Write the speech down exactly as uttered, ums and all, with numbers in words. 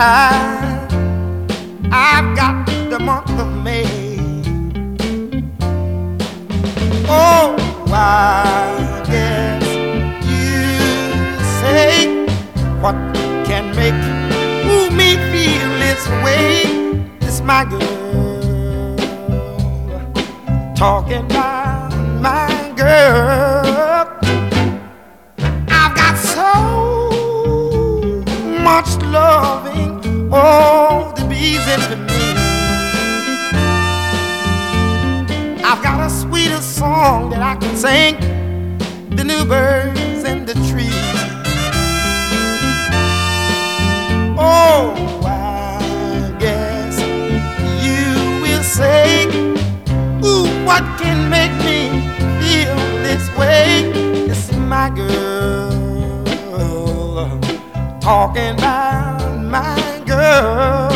side. I've got the month of May. Oh, I guess you say, what can make ooh, me feel this way? It's my girl talking about my girl. I've got so much loving, oh, the bees into me. I've got a sweeter song that I can sing, the new birds in the trees. Oh, I guess you will say, ooh, what can make me feel this way? It's my girl talking about my girl.